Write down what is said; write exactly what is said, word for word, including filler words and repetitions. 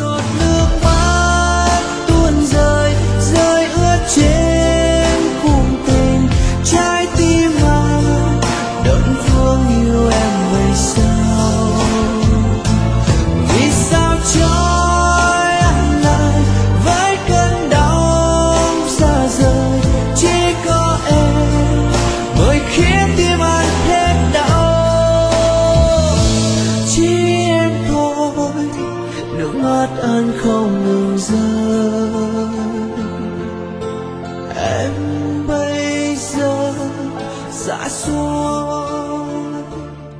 giọt nước mắt tuôn rơi rơi ướt trên khung tình trái tim anh đơn phương yêu em vậy sao? Vì sao trói anh lại với cơn đau xa rời, chỉ có em mới khiến tim anh hết đau. Chỉ em thôi, nước mắt anh không ngừng rơi. Em bây giờ xa xuống